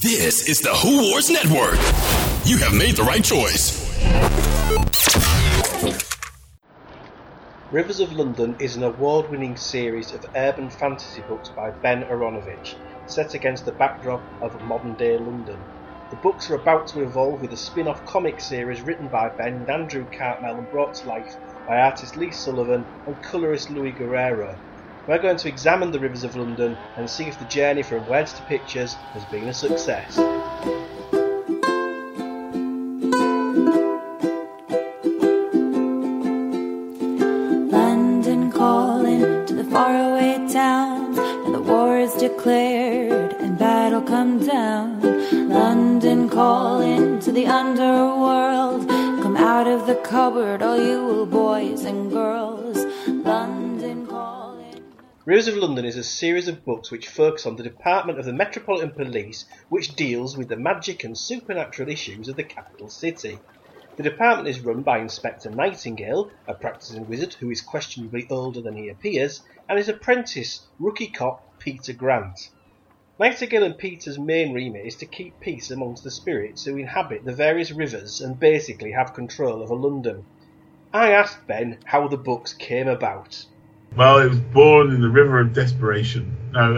This is the Who Wars Network. You have made the right choice. Rivers of London is an award-winning series of urban fantasy books by Ben Aaronovitch, set against the backdrop of modern-day London. The books are about to evolve with a spin-off comic series written by Ben and Andrew Cartmel and brought to life by artist Lee Sullivan and colourist Louis Guerrero. We're going to examine the Rivers of London and see if the journey from words to pictures has been a success. London calling to the faraway town, and the war is declared and battle come down. London calling to the underworld, come out of the cupboard, all you boys and girls. London calling. Rivers of London is a series of books which focus on the Department of the Metropolitan Police, which deals with the magic and supernatural issues of the capital city. The department is run by Inspector Nightingale, a practising wizard who is questionably older than he appears, and his apprentice, rookie cop Peter Grant. Nightingale and Peter's main remit is to keep peace amongst the spirits who inhabit the various rivers and basically have control over London. I asked Ben how the books came about. Well, it was born in the river of desperation. No,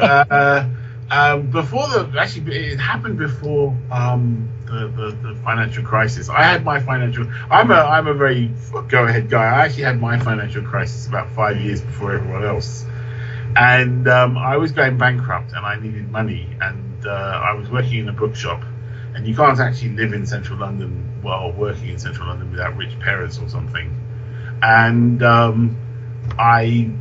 it happened before the financial crisis. I had my financial. I'm a very go-ahead guy. I actually had my financial crisis about 5 years before everyone else. And I was going bankrupt and I needed money, and I was working in a bookshop, and you can't actually live in central London while working in central London without rich parents or something. And I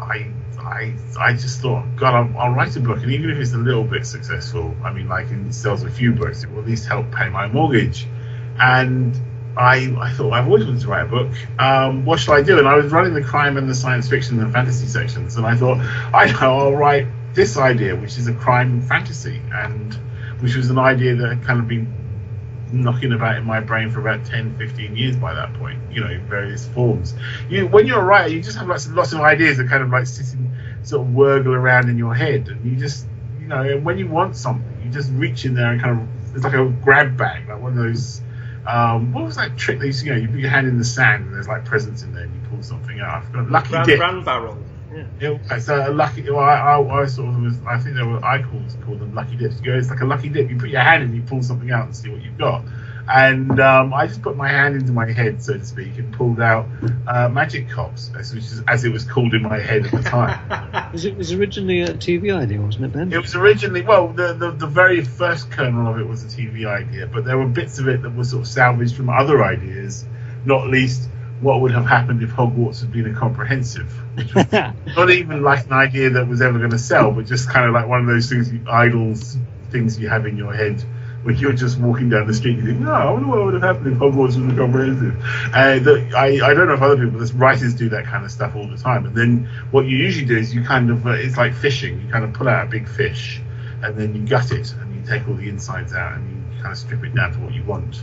just thought, God, I'll write a book, and even if it's a little bit successful, I mean, like it sells a few books, it will at least help pay my mortgage. And I thought, I've always wanted to write a book. What shall I do? And I was running the crime and the science fiction and the fantasy sections, and I thought, I'll write this idea, which is a crime fantasy, and which was an idea that had kind of been knocking about in my brain for about 10-15 years by that point, in various forms. When you're a writer, you just have lots of ideas that kind of like sit and sort of wurgle around in your head, and you just, when you want something, you just reach in there and kind of, it's like a grab bag, like one of those. What was that trick they used to, you put your hand in the sand and there's like presents in there and you pull something out. I forgot. Lucky dip. Bran barrel. Yeah. It's a lucky. Well, I sort of was. I think I called them lucky dips. It's like a lucky dip. You put your hand in, you pull something out and see what you've got. And I just put my hand into my head, so to speak, and pulled out Magic Cops, as it was called in my head at the time. It was originally a TV idea, wasn't it, Ben? It was originally, the very first kernel of it was a TV idea, but there were bits of it that were sort of salvaged from other ideas, not least what would have happened if Hogwarts had been a comprehensive, which was not even like an idea that was ever going to sell, but just kind of like one of those things, things you have in your head when you're just walking down the street. You think, no, I wonder what would have happened if Hogwarts was a comprehensive. I don't know if other people, but writers do that kind of stuff all the time. And then what you usually do is you kind of, it's like fishing. You kind of pull out a big fish, and then you gut it, and you take all the insides out, and you kind of strip it down to what you want.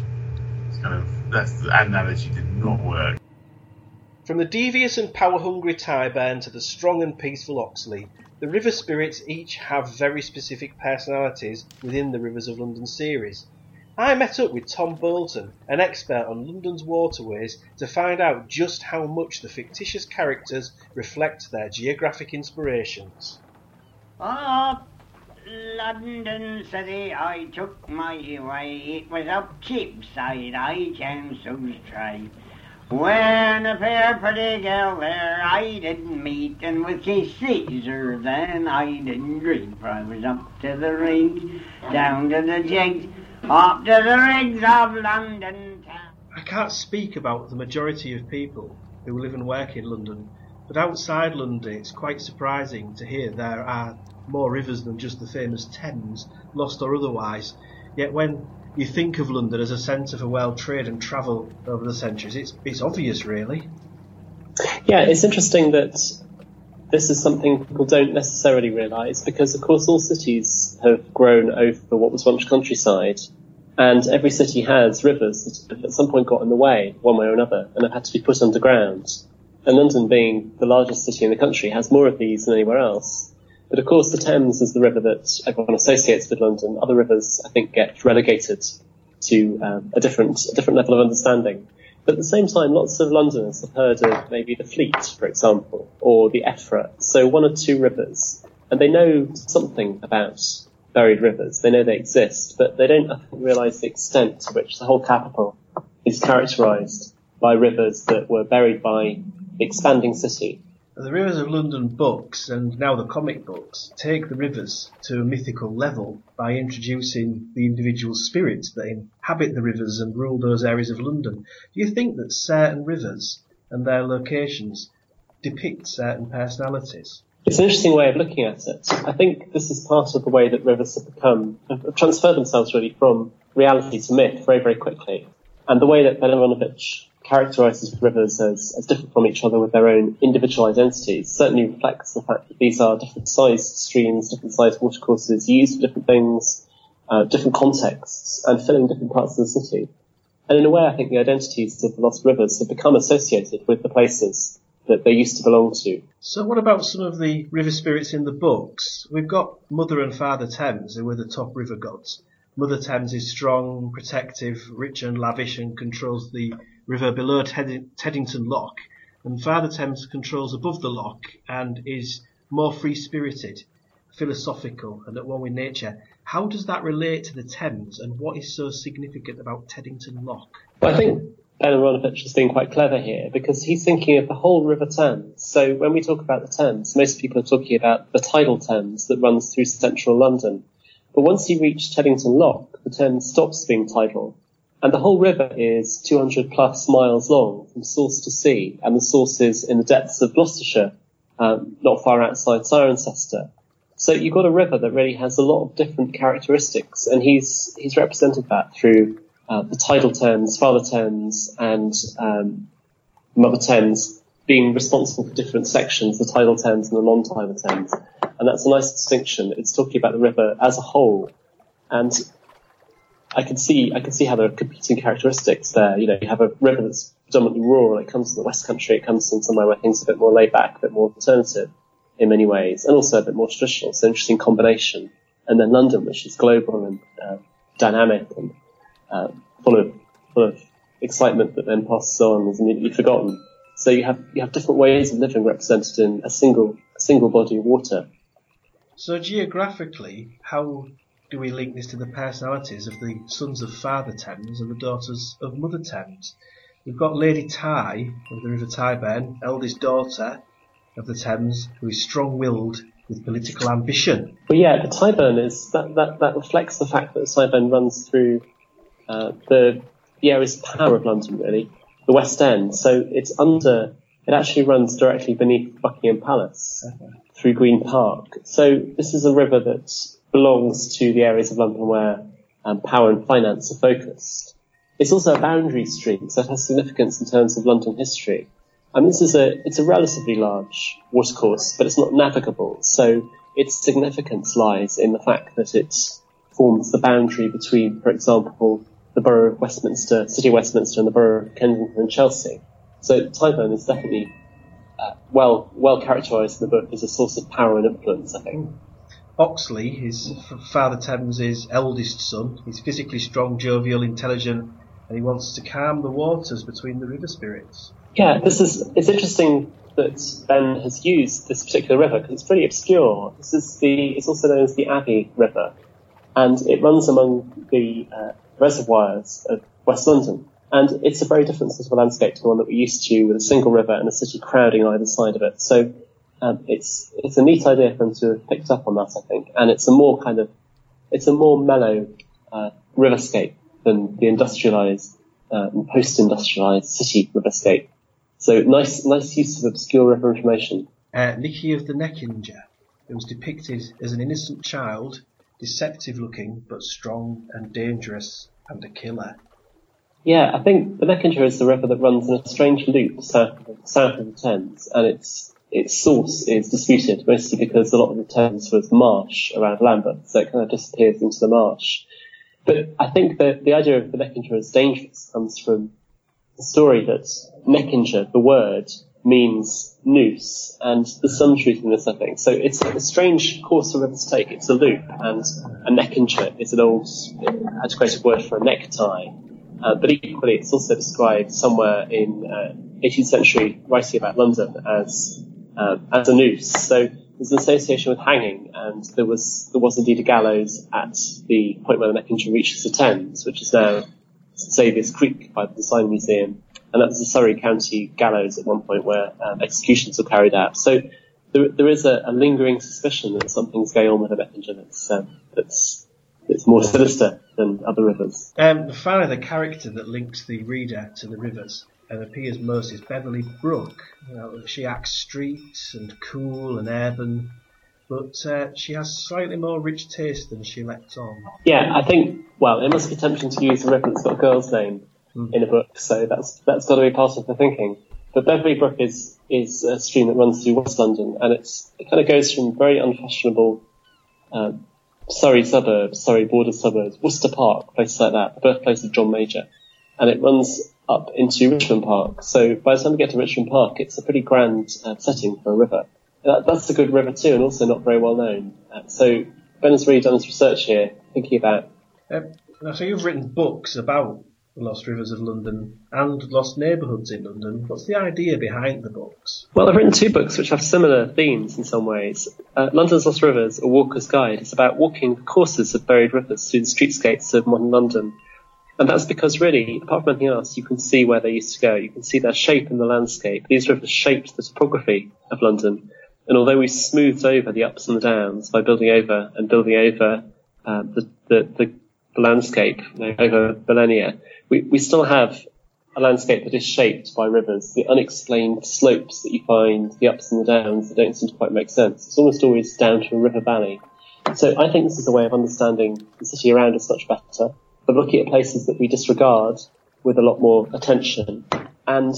That's the analogy did not work. From the devious and power-hungry Tyburn to the strong and peaceful Oxley, the river spirits each have very specific personalities within the Rivers of London series. I met up with Tom Bolton, an expert on London's waterways, to find out just how much the fictitious characters reflect their geographic inspirations. London City, I took my way. It was up Cheapside, I chanced to stray. When a fair pretty girl there I didn't meet, and with Keith Caesar then I didn't dream, for I was up to the rigs, down to the jigs, up to the rigs of London town. I can't speak about the majority of people who live and work in London, but outside London it's quite surprising to hear there are more rivers than just the famous Thames, lost or otherwise. Yet when you think of London as a centre for world trade and travel over the centuries, it's obvious, really. Yeah, it's interesting that this is something people don't necessarily realise, because, of course, all cities have grown over what was once countryside, and every city has rivers that at some point got in the way, one way or another, and have had to be put underground. And London, being the largest city in the country, has more of these than anywhere else. But of course, the Thames is the river that everyone associates with London. Other rivers, I think, get relegated to a different level of understanding. But at the same time, lots of Londoners have heard of maybe the Fleet, for example, or the Effra. So one or two rivers, and they know something about buried rivers. They know they exist, but they don't often realise the extent to which the whole capital is characterised by rivers that were buried by the expanding city. The Rivers of London books, and now the comic books, take the rivers to a mythical level by introducing the individual spirits that inhabit the rivers and rule those areas of London. Do you think that certain rivers and their locations depict certain personalities? It's an interesting way of looking at it. I think this is part of the way that rivers have transferred themselves really from reality to myth very, very quickly. And the way that Ben Aaronovitch characterises rivers as different from each other with their own individual identities certainly reflects the fact that these are different sized streams, different sized watercourses used for different things, different contexts, and filling different parts of the city. And in a way, I think the identities of the lost rivers have become associated with the places that they used to belong to. So what about some of the river spirits in the books? We've got Mother and Father Thames, who are the top river gods. Mother Thames is strong, protective, rich and lavish, and controls the river below Teddington Lock. And Father Thames controls above the lock and is more free-spirited, philosophical, and at one with nature. How does that relate to the Thames, and what is so significant about Teddington Lock? Well, I think Ben Aaronovitch has been quite clever here, because he's thinking of the whole River Thames. So when we talk about the Thames, most people are talking about the tidal Thames that runs through central London. But once you reach Teddington Lock, the Thames stops being tidal, and the whole river is 200 plus miles long from source to sea, and the source is in the depths of Gloucestershire, not far outside Cirencester. So you've got a river that really has a lot of different characteristics, and he's represented that through the tidal Thames, Father Thames, and Mother Thames being responsible for different sections, the tidal Thames and the non-tidal Thames. And that's a nice distinction. It's talking about the river as a whole. And I can see how there are competing characteristics there. You know, you have a river that's predominantly rural. It comes from the West Country. It comes from somewhere where things are a bit more laid back, a bit more alternative in many ways, and also a bit more traditional. It's an interesting combination. And then London, which is global and dynamic and full of excitement that then passes on, is immediately forgotten. So you have different ways of living represented in a single body of water. So geographically, how do we link this to the personalities of the sons of Father Thames and the daughters of Mother Thames? We've got Lady Ty of the River Tyburn, eldest daughter of the Thames, who is strong-willed with political ambition. Well, yeah, the Tyburn is that reflects the fact that the Tyburn runs through the area's power of London, really, the West End. So it actually runs directly beneath Buckingham Palace through Green Park. So this is a river that belongs to the areas of London where power and finance are focused. It's also a boundary stream, so it has significance in terms of London history. And it's a relatively large watercourse, but it's not navigable. So its significance lies in the fact that it forms the boundary between, for example, the borough of Westminster, City of Westminster, and the borough of Kensington and Chelsea. So Tyburn is definitely well characterised in the book as a source of power and influence, I think. Oxley, his Father Thames's eldest son, he's physically strong, jovial, intelligent, and he wants to calm the waters between the river spirits. Yeah, it's interesting that Ben has used this particular river because it's pretty obscure. It's also known as the Abbey River, and it runs among the reservoirs of West London. And it's a very different sort of landscape to the one that we're used to, with a single river and a city crowding either side of it. So it's a neat idea for them to have picked up on that, I think. And it's a more mellow riverscape than the industrialised, post-industrialised city riverscape. So nice use of obscure river information. Nicky of the Neckinger, who was depicted as an innocent child, deceptive looking, but strong and dangerous, and a killer. Yeah, I think the Neckinger is the river that runs in a strange loop south of the Thames, and its source is disputed, mostly because a lot of the Thames was marsh around Lambeth, so it kind of disappears into the marsh. But I think that the idea of the Neckinger as dangerous comes from the story that Neckinger, the word, means noose, and there's some truth in this, I think. So it's a strange course a river to take. It's a loop, and a neckenture is an old, antiquated word for a necktie. But equally, it's also described somewhere in 18th century writing about London as a noose. So there's an association with hanging, and there was indeed a gallows at the point where the neckenture reaches the Thames, which is now St Saviour's Creek by the Design Museum. And that was the Surrey County gallows at one point where executions were carried out. So there is a lingering suspicion that something's going on with the neckenture that's more sinister than other rivers. Finally, the character that links the reader to the rivers and appears most is Beverly Brook. She acts street and cool and urban, but she has slightly more rich taste than she lets on. Yeah, I think, it must be tempting to use a river that's got a girl's name in a book, so that's got to be part of the thinking. But Beverly Brook is a stream that runs through West London, and it kind of goes from very unfashionable Surrey border suburbs, Worcester Park, places like that, the birthplace of John Major, and it runs up into Richmond Park. So by the time we get to Richmond Park, it's a pretty grand setting for a river. That's a good river too, and also not very well known. So Ben has really done his research here, thinking about... So you've written books about the Lost Rivers of London and Lost Neighbourhoods in London. What's the idea behind the books? Well, I've written two books which have similar themes in some ways. London's Lost Rivers, A Walker's Guide, is about walking the courses of buried rivers through the streetscapes of modern London. And that's because really, apart from anything else, you can see where they used to go. You can see their shape in the landscape. These rivers shaped the topography of London. And although we smoothed over the ups and the downs by building over the landscape over millennia, we still have a landscape that is shaped by rivers, the unexplained slopes that you find, the ups and the downs that don't seem to quite make sense. It's almost always down to a river valley. So I think this is a way of understanding the city around us much better, of looking at places that we disregard with a lot more attention, and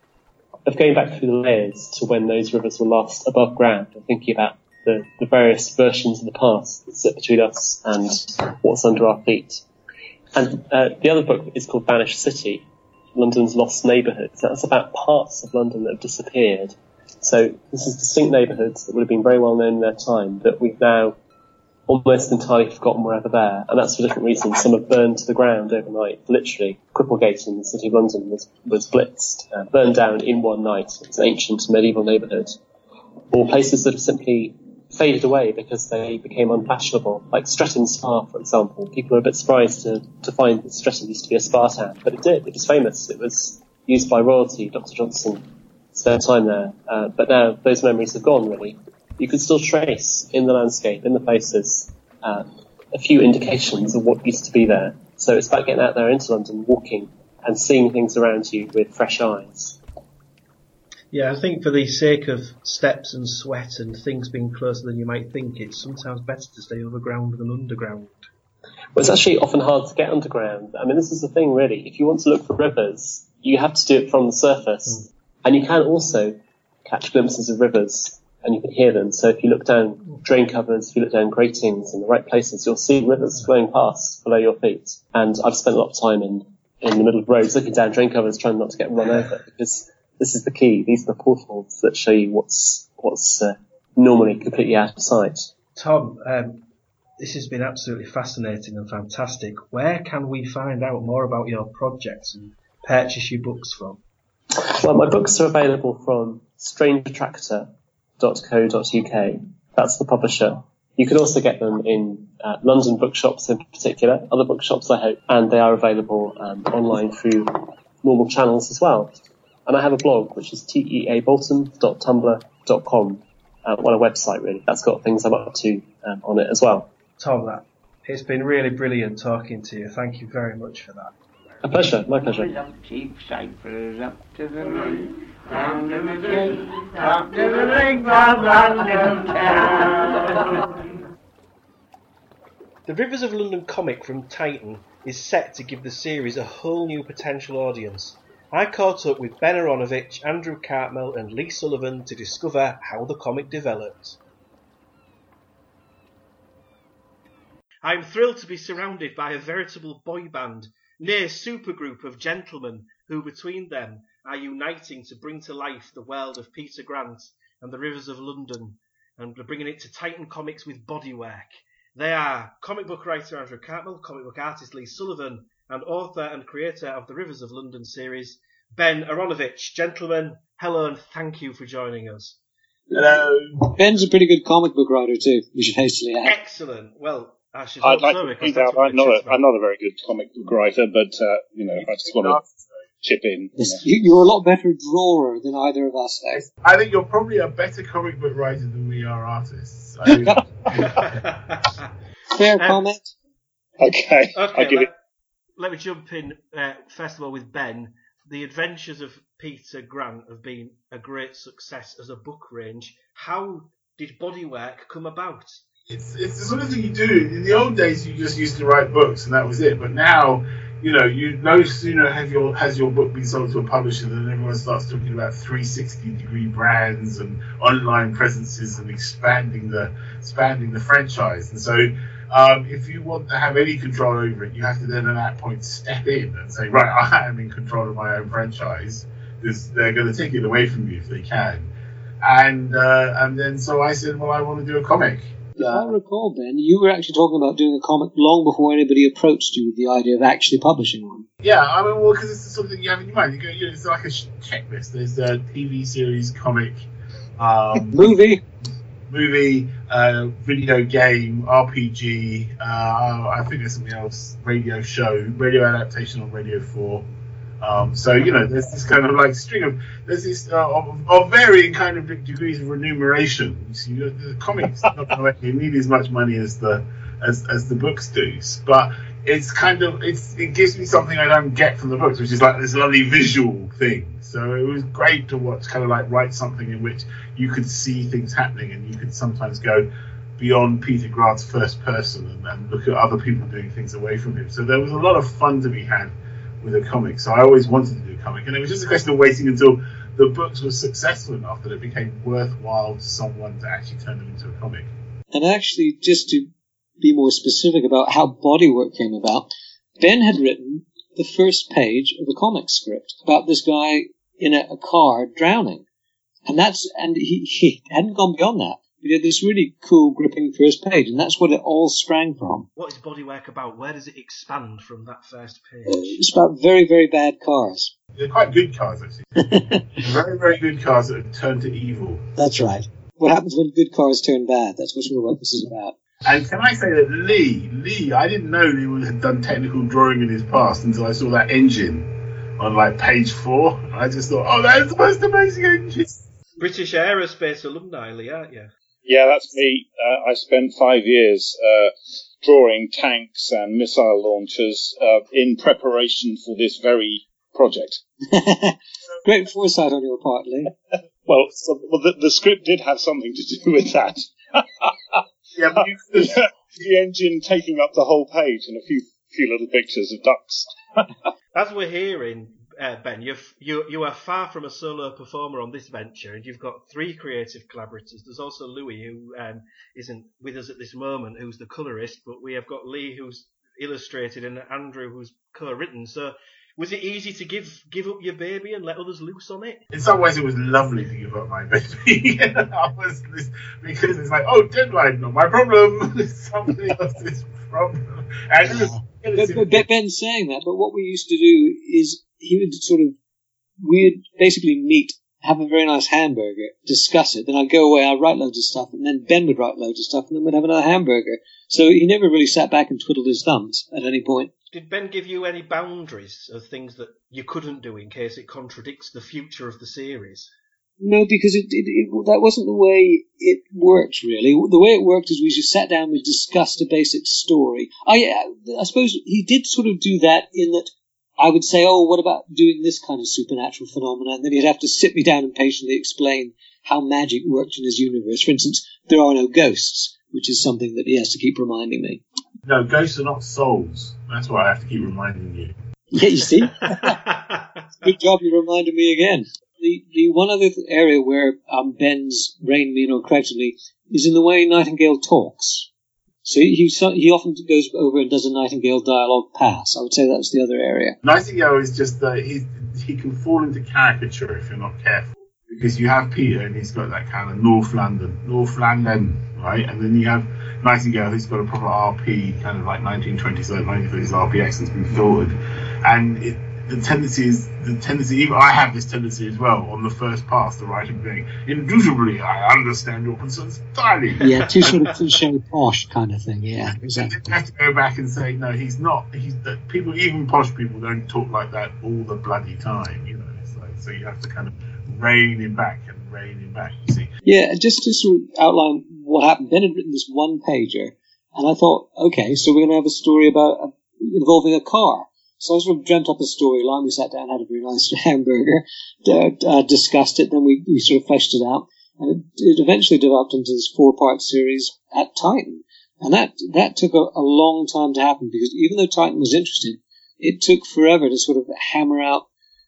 of going back through the layers to when those rivers were last above ground and thinking about the various versions of the past that sit between us and what's under our feet. And the other book is called Vanished City, London's Lost Neighbourhoods. That's about parts of London that have disappeared. So this is distinct neighbourhoods that would have been very well known in their time, that we've now almost entirely forgotten were ever there. And that's for different reasons. Some have burned to the ground overnight, literally. Cripplegate in the city of London was blitzed, burned down in one night. It's an ancient medieval neighbourhood. Or places that have simply faded away because they became unfashionable, like Streatham Spa, for example. People are a bit surprised to find that Streatham used to be a spa town, but it did. It was famous. It was used by royalty. Dr. Johnson spent time there, but now those memories have gone, really. You can still trace in the landscape, in the places, a few indications of what used to be there. So it's about getting out there into London, walking, and seeing things around you with fresh eyes. Yeah, I think for the sake of steps and sweat and things being closer than you might think, it's sometimes better to stay overground than underground. Well, it's actually often hard to get underground. I mean, this is the thing, really. If you want to look for rivers, you have to do it from the surface. And you can also catch glimpses of rivers, and you can hear them. So if you look down drain covers, if you look down gratings in the right places, you'll see rivers flowing past below your feet. And I've spent a lot of time in the middle of roads looking down drain covers, trying not to get run over, because this is the key. These are the portals that show you what's normally completely out of sight. Tom, this has been absolutely fascinating and fantastic. Where can we find out more about your projects and purchase your books from? Well, my books are available from strangeattractor.co.uk. That's the publisher. You can also get them in London bookshops in particular, other bookshops I hope, and they are available online through normal channels as well. And I have a blog, which is teabolton.tumblr.com, a website really. That's got things I'm up to on it as well. Tom, it's been really brilliant talking to you. Thank you very much for that. A pleasure, my pleasure. Up cheap cyphers, up to the moon, down to the gate, up to the ring of London town. The Rivers of London comic from Titan is set to give the series a whole new potential audience. I caught up with Ben Aronovich, Andrew Cartmel and Lee Sullivan to discover how the comic developed. I'm thrilled to be surrounded by a veritable boy band. nay, supergroup of gentlemen who between them are uniting to bring to life the world of Peter Grant and the Rivers of London, and are bringing it to Titan Comics with bodywork. They are comic book writer Andrew Cartmel, comic book artist Lee Sullivan, and author and creator of the Rivers of London series, Ben Aronovich. Gentlemen, hello and thank you for joining us. Hello. Ben's a pretty good comic book writer too, we should hastily add. Excellent. Well, I should I'd like so, to because point that's out what I'm we're chatting not a very good comic book writer, but I just want to chip in. Yes, you're a lot better drawer than either of us, though. I think you're probably a better comic book writer than we are artists. Fair comment. Okay, I'll give it. Let me jump in, first of all, with Ben. The Adventures of Peter Grant have been a great success as a book range. How did bodywork come about? It's the sort of thing you do. In the old days, you just used to write books and that was it. But now, you no sooner has your book been sold to a publisher than everyone starts talking about 360-degree brands and online presences and expanding the franchise. And so, if you want to have any control over it, you have to then at that point step in and say, right, I am in control of my own franchise, because they're going to take it away from you if they can. And then so I said, well, I want to do a comic. If I recall, Ben, you were actually talking about doing a comic long before anybody approached you with the idea of actually publishing one. Yeah, I mean, well, because it's something you have in your mind. It's like a checklist. There's a TV series, comic, movie, video game, RPG. I think there's something else. Radio adaptation on Radio 4. So there's this kind of like string of varying kind of degrees of remuneration. So the comics not going to need as much money as the books do, but it gives me something I don't get from the books, which is like this lovely visual thing. So it was great to watch, kind of like write something in which you could see things happening, and you could sometimes go beyond Peter Grant's first person and look at other people doing things away from him. So there was a lot of fun to be had with a comic. So I always wanted to do a comic, and it was just a question of waiting until the books were successful enough that it became worthwhile to someone to actually turn them into a comic. And actually, just to be more specific about how bodywork came about, Ben had written the first page of a comic script about this guy in a car drowning, and he hadn't gone beyond that. He had this really cool, gripping first page, and that's what it all sprang from. What is bodywork about? Where does it expand from that first page? It's about very, very bad cars. They're quite good cars, actually. Very, very good cars that have turned to evil. That's right. What happens when good cars turn bad? That's what this is about. And can I say that Lee, I didn't know Lee had done technical drawing in his past until I saw that engine on like page 4. I just thought, oh, that's the most amazing engine. British Aerospace alumni, Lee, aren't you? Yeah, that's me. I spent 5 years drawing tanks and missile launchers in preparation for this very project. Great foresight on your part, Lee. Well, the script did have something to do with that. Yeah, but the engine taking up the whole page and a few little pictures of ducks. As we're hearing, Ben, you are far from a solo performer on this venture, and you've got 3 creative collaborators. There's also Louis, who isn't with us at this moment, who's the colourist, but we have got Lee, who's illustrated, and Andrew, who's co-written. So was it easy to give up your baby and let others loose on it? In some ways, it was lovely to give up my baby. Because it's like, oh, deadline, not my problem. It's somebody else's problem. But Ben's saying that, but what we used to do is he would we'd basically meet, have a very nice hamburger, discuss it, then I'd go away, I'd write loads of stuff, and then Ben would write loads of stuff, and then we'd have another hamburger. So he never really sat back and twiddled his thumbs at any point. Did Ben give you any boundaries of things that you couldn't do in case it contradicts the future of the series? No, because that wasn't the way it worked, really. The way it worked is we just sat down, we discussed a basic story. I suppose he did sort of do that in that I would say, oh, what about doing this kind of supernatural phenomenon? And then he'd have to sit me down and patiently explain how magic worked in his universe. For instance, there are no ghosts, which is something that he has to keep reminding me. No, ghosts are not souls. That's why I have to keep reminding you. Yeah, you see? Good job you reminded me again. The one other area where Ben's reined me in or corrected me is in the way Nightingale talks. So he often goes over and does a Nightingale dialogue pass. I would say that's the other area. Nightingale is just he can fall into caricature if you're not careful. Because you have Peter and he's got that kind of North London, right? And then you have Nightingale who's got a proper RP, kind of like 1920s, 1930s RP accent's been filtered. And the tendency, even I have this tendency as well on the first pass, the writing thing. Indubitably, I understand your concerns entirely. Yeah, too sort of cliche posh kind of thing, yeah, exactly. You have to go back and say, no, he's not. People, even posh people, don't talk like that all the bloody time, you know. It's like, so you have to kind of rein him back, you see. Yeah, just to sort of outline what happened, Ben had written this one-pager, and I thought, okay, so we're going to have a story involving a car. So I sort of dreamt up a storyline. We sat down, had a very nice hamburger, discussed it, then we sort of fleshed it out, and it eventually developed into this 4-part series at Titan. And that took a long time to happen, because even though Titan was interested, it took forever to sort of hammer out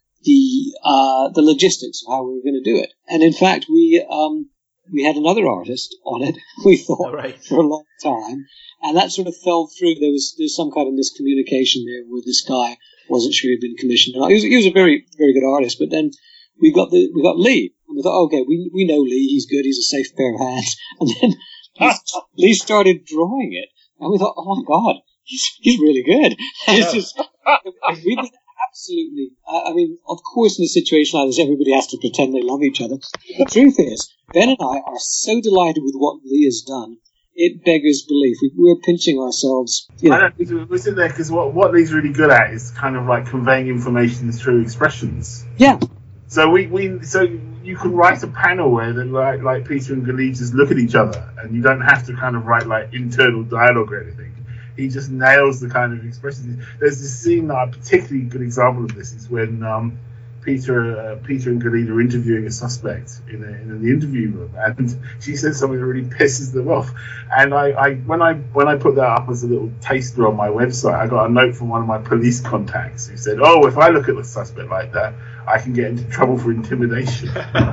the logistics of how we were going to do it. And in fact, we had another artist on it, we thought, for a long time, and that sort of fell through. There's some kind of miscommunication there where this guy wasn't sure he'd been commissioned. He was a very, very good artist, but then we got Lee, and we thought, okay, we know Lee, he's good, he's a safe pair of hands. And then Lee started drawing it, and we thought, oh my God, he's really good. And it's just, we did absolutely. I mean, of course, in a situation like this, everybody has to pretend they love each other. The truth is, Ben and I are so delighted with what Lee has done, it beggars belief. We're pinching ourselves. You know. I don't think we're sitting there because what Lee's really good at is kind of like conveying information through expressions. Yeah. So so you can write a panel where then like Peter and Galee just look at each other, and you don't have to kind of write like internal dialogue or anything. He just nails the kind of expressions. There's this scene that a particularly good example of this is when Peter and Galee are interviewing a suspect in the interview room, and she says something that really pisses them off. And when I put that up as a little taster on my website, I got a note from one of my police contacts who said, "Oh, if I look at the suspect like that, I can get into trouble for intimidation."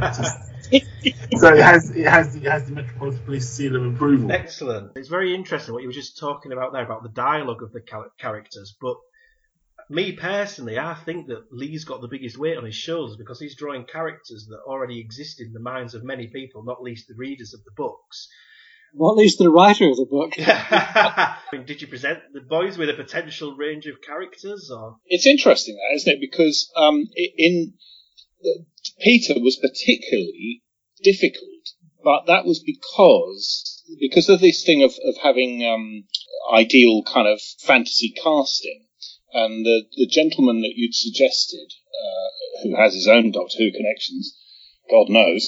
So it has the Metropolitan Police seal of approval. Excellent. It's very interesting what you were just talking about there about the dialogue of the characters, but me personally, I think that Lee's got the biggest weight on his shoulders because he's drawing characters that already exist in the minds of many people, not least the readers of the books. Not least the writer of the book. I mean, did you present the boys with a potential range of characters? Or? It's interesting, that, isn't it? Because Peter was particularly difficult, but that was because of this thing of having ideal kind of fantasy casting. And the gentleman that you'd suggested, who has his own Doctor Who connections, God knows,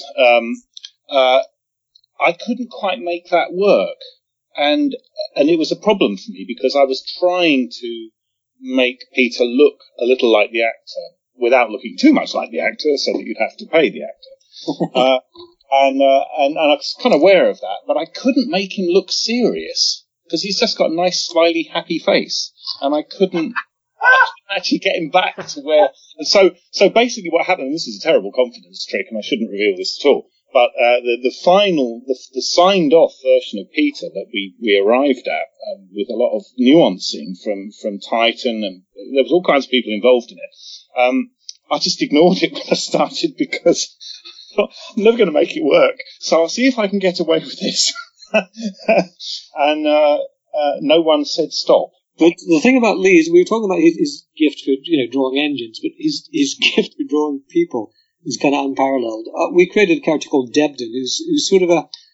I couldn't quite make that work. And it was a problem for me because I was trying to make Peter look a little like the actor without looking too much like the actor so that you'd have to pay the actor. And I was kind of aware of that, but I couldn't make him look serious because he's just got a nice, smiley, happy face. And I couldn't actually get him back to where. And so basically what happened, and this is a terrible confidence trick, and I shouldn't reveal this at all, but the signed off version of Peter that we arrived at with a lot of nuancing from Titan, and there was all kinds of people involved in it. I just ignored it when I started because I thought, I'm never going to make it work. So I'll see if I can get away with this. And no one said stop. But the thing about Lee is we were talking about his gift for drawing engines, but his gift for drawing people is kind of unparalleled. We created a character called Debden, who's sort of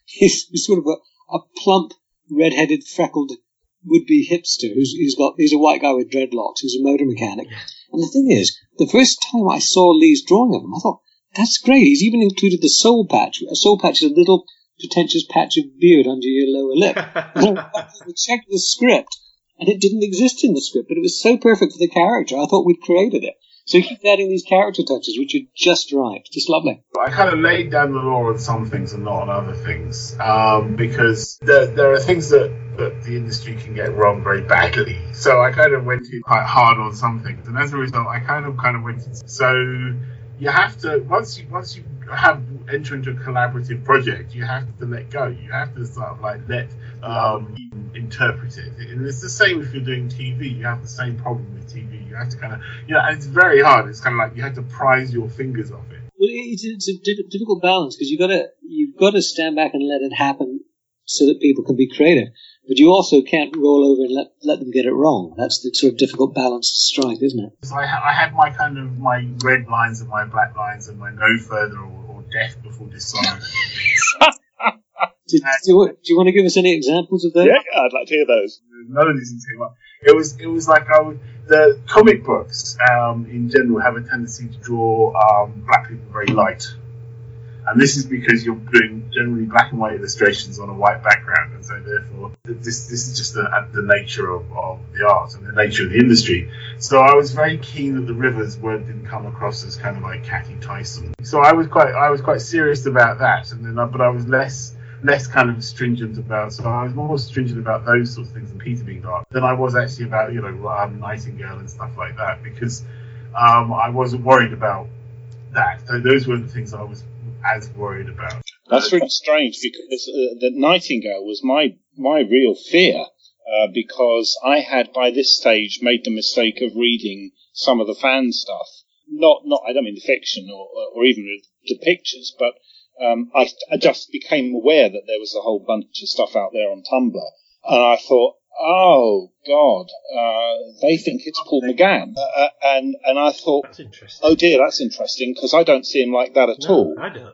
a plump, red-headed, freckled would-be hipster he's a white guy with dreadlocks who's a motor mechanic. And the thing is, the first time I saw Lee's drawing of him, I thought, that's great. He's even included the soul patch. A soul patch is a little pretentious patch of beard under your lower lip. We checked the script, and it didn't exist in the script, but it was so perfect for the character, I thought we'd created it. So he keeps adding these character touches, which are just right, just lovely. I kind of laid down the law on some things and not on other things, because there are things that the industry can get wrong very badly. So I kind of went in quite hard on some things, and as a result, I kind of went in. So you have to once you have enter into a collaborative project, you have to let go. You have to sort of like let interpret it. And it's the same if you're doing TV. You have the same problem with TV. You have to kind of, and it's very hard. It's kind of like you have to prise your fingers off it. Well, it's a difficult balance because you've got to stand back and let it happen so that people can be creative. But you also can't roll over and let them get it wrong. That's the sort of difficult balance to strike, isn't it? So I had my kind of my red lines and my black lines and my no further or death before dishonor. Do you want to give us any examples of those? Yeah, I'd like to hear those. None of these things came up. It was like the comic books in general have a tendency to draw black people very light. And this is because you're doing generally black and white illustrations on a white background, and so therefore this is just the nature of the art and the nature of the industry. So I was very keen that the Rivers didn't come across as kind of like Catty Tyson. So I was quite serious about that, and then but I was less kind of stringent about. So I was more stringent about those sorts of things and Peter being dark than I was actually about Nightingale and stuff like that, because I wasn't worried about that. So those were the things I was as worried about. That's really strange because the Nightingale was my real fear because I had by this stage made the mistake of reading some of the fan stuff. Not I don't mean the fiction or even the pictures, but I just became aware that there was a whole bunch of stuff out there on Tumblr, and I thought, oh God, they think it's Paul McGann, and I thought, that's interesting. Oh dear, that's interesting because I don't see him like that at all. I don't.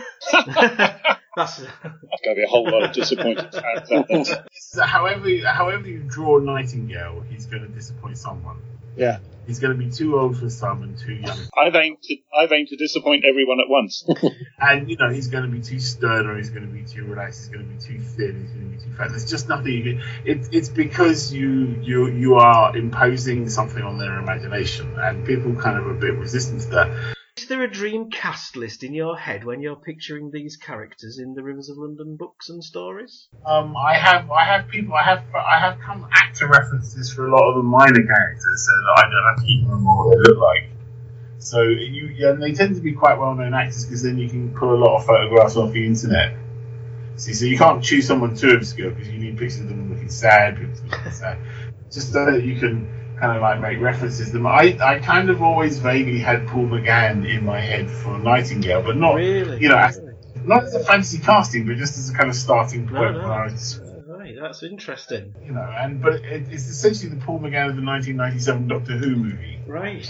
That's going to be a whole lot of disappointed fans out there. So however you draw Nightingale, he's going to disappoint someone. Yeah. He's going to be too old for some and too young. I've aimed to disappoint everyone at once. And he's going to be too stern, or he's going to be too relaxed. He's going to be too thin. He's going to be too fat. There's just nothing you can. It's because you are imposing something on their imagination, and people kind of are a bit resistant to that. Is there a dream cast list in your head when you're picturing these characters in the Rivers of London books and stories? I have come actor references for a lot of the minor characters, so that I don't have to keep remembering what they look like. So and they tend to be quite well-known actors because then you can pull a lot of photographs off the internet. See, so you can't choose someone too obscure because you need pictures of them looking sad, pictures looking sad, just so that you can kind of like make references to them. I kind of always vaguely had Paul McGann in my head for Nightingale, but not really, not as a fantasy casting, but just as a kind of starting point. Right, that's interesting. But it's essentially the Paul McGann of the 1997 Doctor Who movie. Right.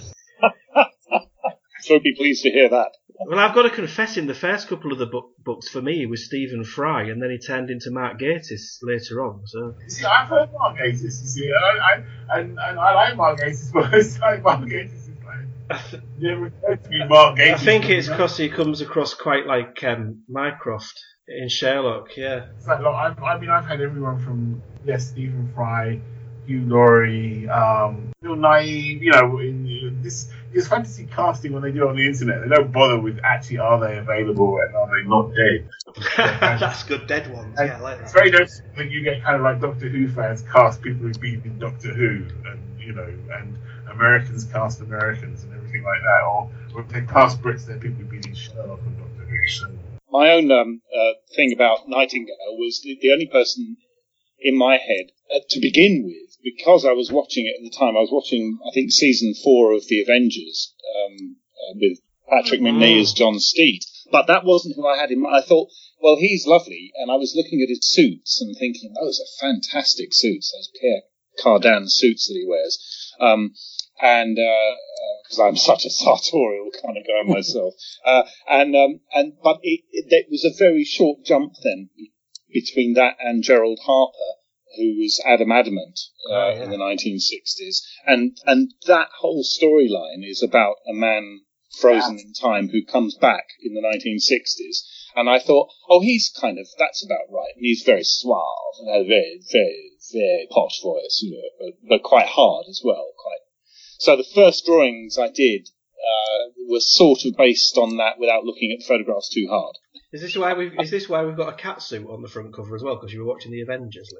So be pleased to hear that. Well, I've got to confess, in the first couple of the books for me, he was Stephen Fry, and then he turned into Mark Gatiss later on. So, you see, I've heard Mark Gatiss. You see, and I like Mark Gatiss, but it's like Mark Gatiss is like never occurred to me Mark Gatiss. I think it's because he comes across quite like Mycroft in Sherlock. Yeah. It's like, look, I've had everyone from Stephen Fry, Hugh Laurie, Bill Nighy, in this fantasy casting when they do it on the internet, they don't bother with actually are they available and are they not dead. That's good, dead ones. Yeah, I like that. It's very noticeable that you get kind of like Doctor Who fans cast people who've been in Doctor Who, and Americans cast Americans and everything like that, or if they cast Brits, they're people who've been in Sherlock and Doctor Who. So. My own thing about Nightingale was the only person in my head to begin with, because I was watching it at the time. I was watching, I think, season 4 of The Avengers with Patrick Macnee as John Steed. But that wasn't who I had in mind. I thought, well, he's lovely, and I was looking at his suits and thinking, those are fantastic suits, those Pierre Cardin suits that he wears. And because I'm such a sartorial kind of guy myself. But it was a very short jump then between that and Gerald Harper, who was Adam Adamant in the 1960s. And that whole storyline is about a man frozen in time who comes back in the 1960s. And I thought, that's about right. And he's very suave and has a very, very, very posh voice, but quite hard as well. So the first drawings I did were sort of based on that without looking at photographs too hard. Is this why we've got a cat suit on the front cover as well? Because you were watching the Avengers, Lee?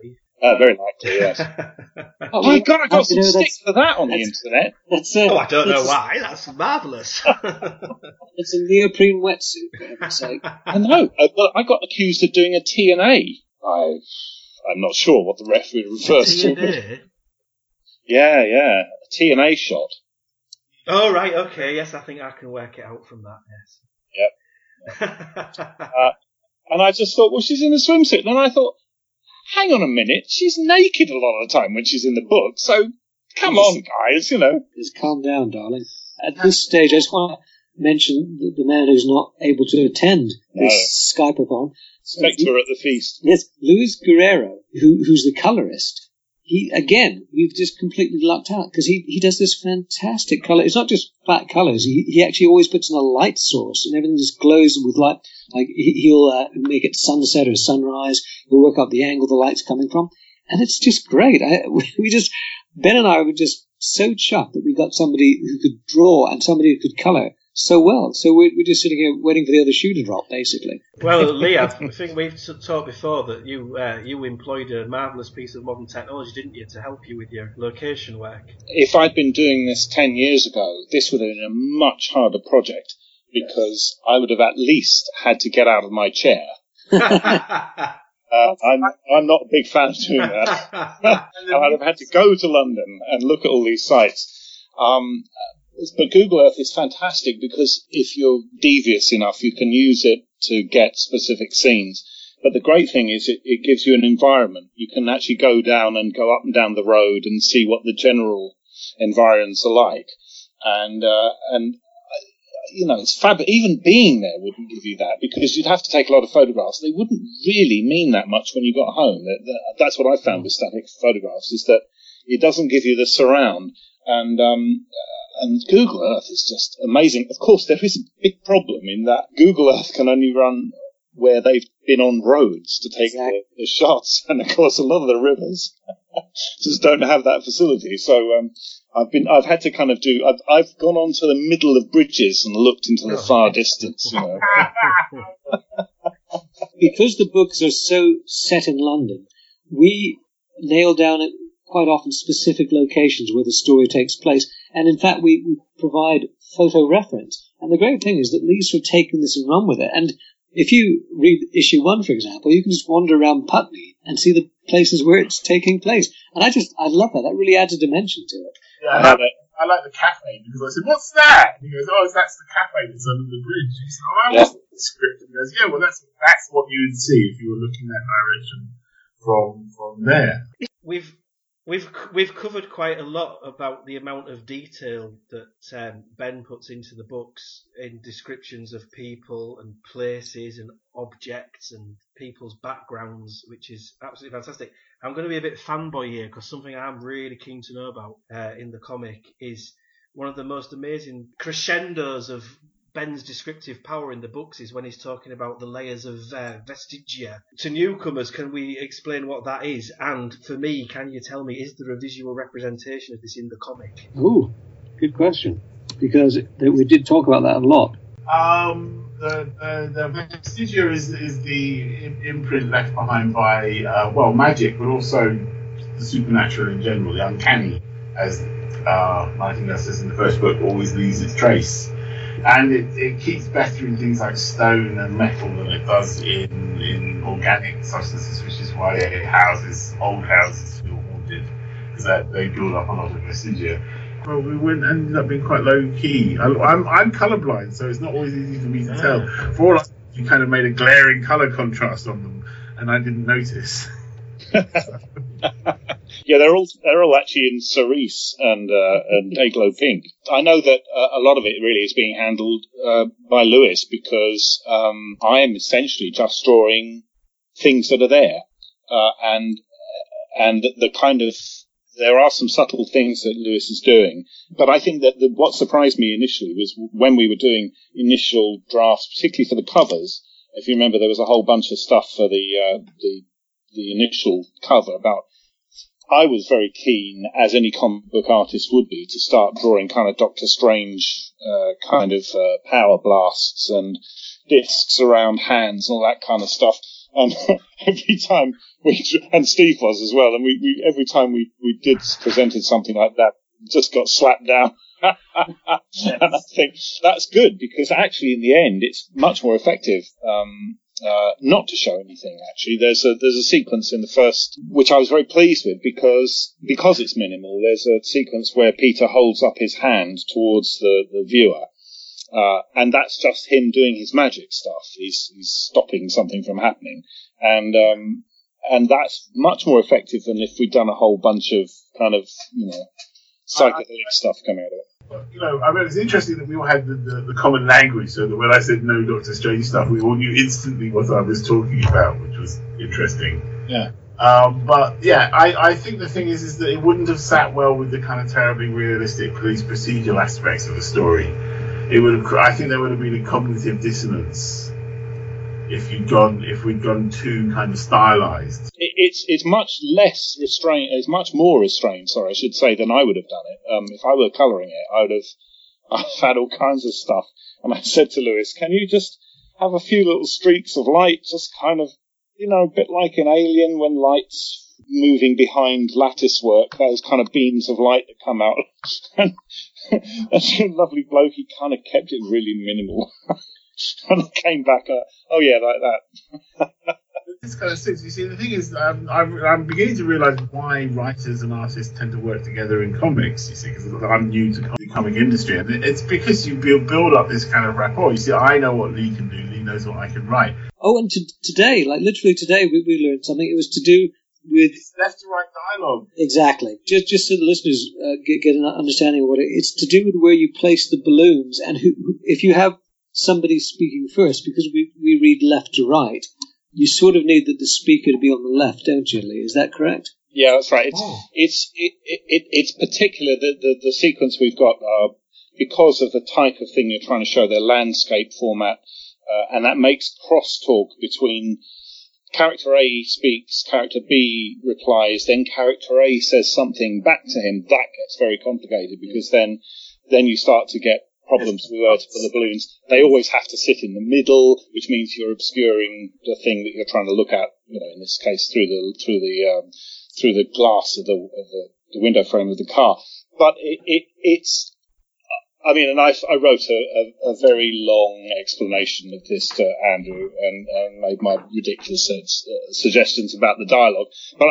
Very likely, yes. Oh my God, I got some sticks for that on the internet. I don't know why. That's marvellous. It's a neoprene wetsuit, for heaven's sake. I know. I got accused of doing a T&A. I'm not sure what the referee refers to. Yeah, a T&A shot. Oh, right, okay. Yes, I think I can work it out from that, yes. Yep. And I just thought, well, she's in a swimsuit. And then I thought, hang on a minute, she's naked a lot of the time when she's in the book, so come on, guys, Just calm down, darling. At this stage, I just want to mention the man who's not able to attend this Skype-a-thon. Spectre at the feast. Yes, Luis Guerrero, who's the colorist. We've just completely lucked out, because he does this fantastic color. It's not just flat colors. He actually always puts in a light source, and everything just glows with light. Like, he'll make it sunset or sunrise. He'll work out the angle the light's coming from. And it's just great. Ben and I were just so chuffed that we got somebody who could draw and somebody who could color so well. So we're just sitting here waiting for the other shoe to drop, basically. Well, Lee, I think we've talked before that you employed a marvellous piece of modern technology, didn't you, to help you with your location work? If I'd been doing this 10 years ago, this would have been a much harder project, because I would have at least had to get out of my chair. I'm not a big fan of doing that. I'd have had to go to London and look at all these sites. But Google Earth is fantastic, because if you're devious enough, you can use it to get specific scenes. But the great thing is it gives you an environment. You can actually go down and go up and down the road and see what the general environs are like. And it's fabulous. Even being there wouldn't give you that, because you'd have to take a lot of photographs. They wouldn't really mean that much when you got home. That's what I found with static photographs, is that it doesn't give you the surround. And Google Earth is just amazing. Of course, there is a big problem in that Google Earth can only run where they've been on roads to take the shots. And of course, a lot of the rivers just don't have that facility. So, I've had to kind of I've gone on to the middle of bridges and looked into the far distance, Because the books are so set in London, we nail down quite often specific locations where the story takes place. And in fact, we provide photo reference. And the great thing is that Lee's sort of taken this and run with it. And if you read issue 1, for example, you can just wander around Putney and see the places where it's taking place. And I love that. That really adds a dimension to it. Yeah, I like the cafe, because I said, "What's that?" And he goes, "Oh, that's the cafe that's under the bridge." He said, "Oh, I looked at the script." And he goes, "Yeah, well, that's what you would see if you were looking that direction from there." We've covered quite a lot about the amount of detail that Ben puts into the books in descriptions of people and places and objects and people's backgrounds, which is absolutely fantastic. I'm going to be a bit fanboy here, because something I'm really keen to know about in the comic is one of the most amazing crescendos of Ben's descriptive power in the books is when he's talking about the layers of vestigia. To newcomers, can we explain what that is? And for me, can you tell me, is there a visual representation of this in the comic? Ooh, good question. Because we did talk about that a lot. The vestigia is the imprint left behind by, magic, but also the supernatural in general, the uncanny, as Nightingale says in the first book, always leaves its trace. And it keeps better in things like stone and metal than it does in organic substances, which is why old houses feel haunted, because they build up a lot of vestigia. Well, we ended up being quite low key. I'm colourblind, so it's not always easy for me to tell. For all I you kind of made a glaring colour contrast on them, and I didn't notice. Yeah, they're all actually in cerise and aglow pink. I know that a lot of it really is being handled by Lewis, because I am essentially just drawing things that are there, and the kind of there are some subtle things that Lewis is doing. But I think that what surprised me initially was when we were doing initial drafts, particularly for the covers. If you remember, there was a whole bunch of stuff for the initial cover about. I was very keen, as any comic book artist would be, to start drawing kind of Doctor Strange power blasts and discs around hands and all that kind of stuff. And every time and Steve was as well, and we every time we presented something like that, just got slapped down. And I think that's good, because actually in the end it's much more effective not to show anything. Actually, there's a sequence in the first which I was very pleased with, because it's minimal. There's a sequence where Peter holds up his hand towards the viewer, and that's just him doing his magic stuff. He's stopping something from happening, and that's much more effective than if we'd done a whole bunch of kind of psychedelic stuff coming out of it. I mean, it's interesting that we all had the common language, so that when I said no Doctor Strange stuff, we all knew instantly what I was talking about, which was interesting. Yeah. But yeah, I think the thing is that it wouldn't have sat well with the kind of terribly realistic police procedural aspects of the story. I think there would have been a cognitive dissonance if we'd gone too kind of stylized. It's much less restrained. It's much more restrained. Sorry, I should say, than I would have done it. If I were colouring it, I've had all kinds of stuff. And I said to Lewis, "Can you just have a few little streaks of light, just kind of, a bit like in Alien when light's moving behind lattice work, those kind of beams of light that come out." And that's a lovely bloke. He kind of kept it really minimal. And I came back, like that. It's kind of six. You see, the thing is, I'm beginning to realise why writers and artists tend to work together in comics. You see, because I'm new to the comic industry, and it's because you build up this kind of rapport. You see, I know what Lee can do. Lee knows what I can write. Oh, and today, like literally today, we learned something. It was to do with left to right dialogue. Exactly. Just so the listeners get an understanding of what it's to do with where you place the balloons, and if you have somebody speaking first, because we read left to right, you sort of need the speaker to be on the left, don't you, Lee? Is that correct? Yeah, that's right. It's particular the sequence we've got because of the type of thing you're trying to show, their landscape format, and that makes crosstalk between character A speaks, character B replies, then character A says something back to him. That gets very complicated, because then you start to get problems with the balloons. They always have to sit in the middle, which means you're obscuring the thing that you're trying to look at. In this case, through the glass of the window frame of the car. But it's. I mean, and I wrote a very long explanation of this to Andrew and made my ridiculous suggestions about the dialogue. But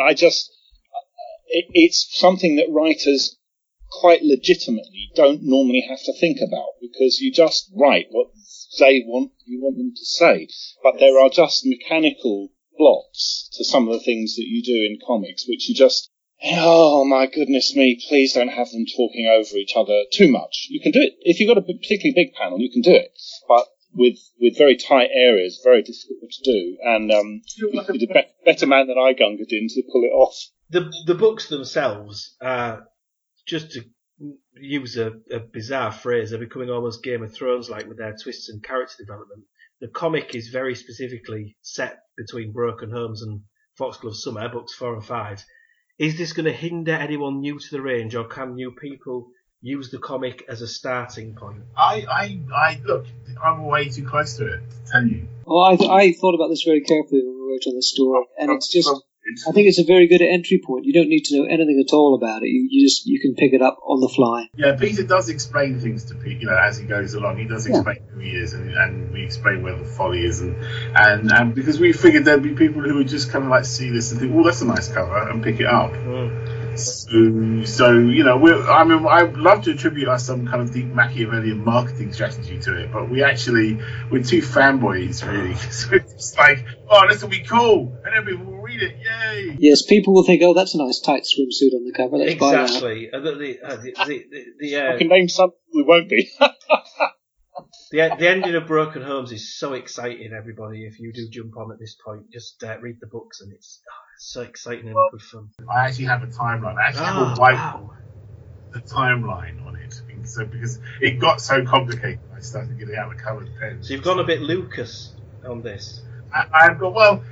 it's something that writers quite legitimately don't normally have to think about, because you just write what you want them to say. But there are just mechanical blocks to some of the things that you do in comics, which you just, oh my goodness me, please don't have them talking over each other too much. You can do it. If you've got a particularly big panel, you can do it. But with very tight areas, very difficult to do. And you did a better man than I Gunga did to pull it off. The books themselves are, just to use a bizarre phrase, they're becoming almost Game of Thrones-like with their twists and character development. The comic is very specifically set between Broken Homes and Foxglove Summer, books 4 and 5. Is this going to hinder anyone new to the range, or can new people use the comic as a starting point? I look, I'm way too close to it to tell you. Well, I thought about this very carefully when we worked on the story, and it's just, I think it's a very good entry point. You don't need to know anything at all about it. You can pick it up on the fly. Yeah, Peter does explain things to people, as he goes along. He does explain who he is, and we explain where the folly is, and because we figured there'd be people who would just kind of like see this and think, oh, that's a nice cover, and pick it up. So I'd love to attribute us some kind of deep Machiavellian marketing strategy to it, but we're too fanboys, really. So it's like, oh, this will be cool, and then people will read it, yay! Yes, people will think, oh, that's a nice tight swimsuit on the cover. Let's buy that. Exactly. I can name some we won't be. The ending of Broken Homes is so exciting, everybody. If you do jump on at this point, just read the books, and it's so exciting and good fun. I actually have a timeline. I actually have a whiteboard, the timeline on it. So because it got so complicated, I started getting out the coloured pens. So you've gone a bit Lucas on this. I've got, well,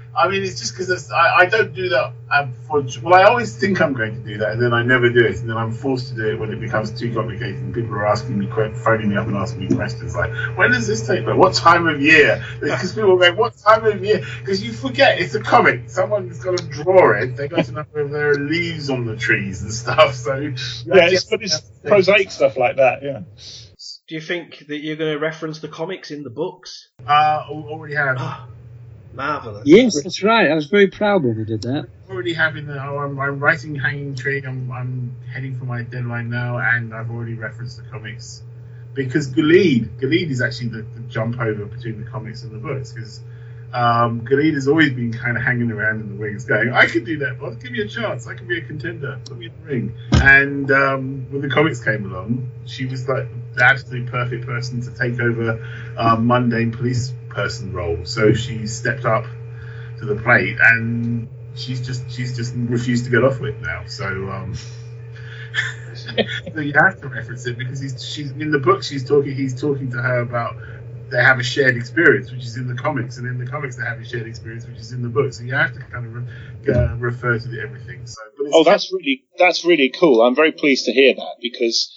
I mean, it's just because I don't do that well, I always think I'm going to do that, and then I never do it, and then I'm forced to do it when it becomes too complicated, and people are asking me, phoning me up and asking me questions like, when does this take place? What time of year? Because people go, what time of year? Because you forget, it's a comic. Someone's got to draw it. They got to know if there are leaves on the trees and stuff. So it's prosaic stuff like that, yeah. Do you think that you're going to reference the comics in the books? Already have. Marvellous. Yes, that's right. I was very proud when we did that. Already having I'm writing Hanging Tree. I'm heading for my deadline now, and I've already referenced the comics because Gilead is actually the jump over between the comics and the books, because Gilead has always been kind of hanging around in the wings, going, "I could do that, boss. Give me a chance. I can be a contender. Put me in the ring." And when the comics came along, she was like the absolutely perfect person to take over mundane police person role. So she stepped up to the plate, and she's just refused to get off it now. So so you have to reference it because she's in the book. He's talking to her about they have a shared experience, which is in the comics, and in the comics they have a shared experience, which is in the book. So you have to kind of refer to everything. So, but that's really cool. I'm very pleased to hear that, because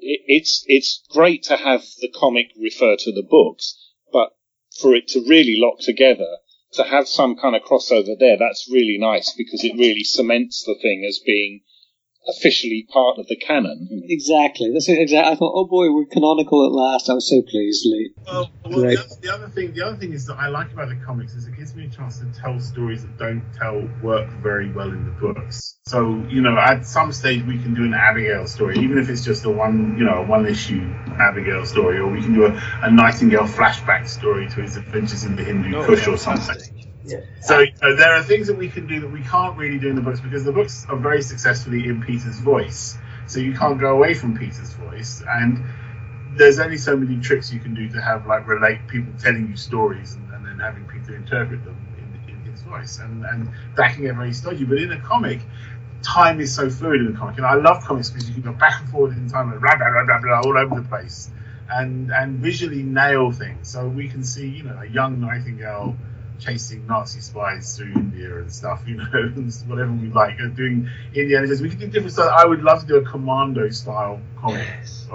it's great to have the comic refer to the books, but for it to really lock together, to have some kind of crossover there, that's really nice, because it really cements the thing as being officially part of the canon. Exactly. That's exactly. I thought, oh boy, we're canonical at last. I was so pleased, Lee. Well, the other thing is that I like about the comics is it gives me a chance to tell stories that don't work very well in the books. So, at some stage we can do an Abigail story, even if it's just a one issue Abigail story, or we can do a Nightingale flashback story to his adventures in the Hindu Kush or something. Yeah. So there are things that we can do that we can't really do in the books, because the books are very successfully in Peter's voice. So you can't go away from Peter's voice, and there's only so many tricks you can do to have relate people telling you stories and then having Peter interpret them in his voice, and that can get very stodgy. But in a comic, time is so fluid in a comic, and I love comics because you can go back and forward in time and blah blah blah blah blah all over the place, and visually nail things. So we can see a young Nightingale chasing Nazi spies through India and stuff, whatever we like, doing Indiana Jones. We can do different stuff. I would love to do a Commando style comic. Yes.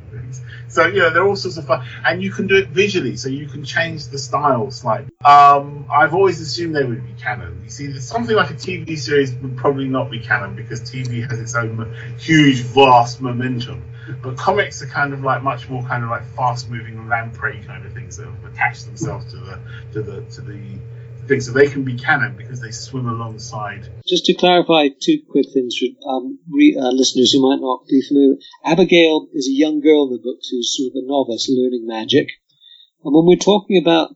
So there are all sorts of fun, and you can do it visually, so you can change the style slightly. I've always assumed they would be canon. You see, something like a TV series would probably not be canon, because TV has its own huge, vast momentum. But comics are kind of much more kind of fast-moving lamprey kind of things that have attached themselves to the thing, so they can be canon because they swim alongside. Just to clarify two quick things for listeners who might not be familiar. Abigail is a young girl in the books who's sort of a novice learning magic, and when we're talking about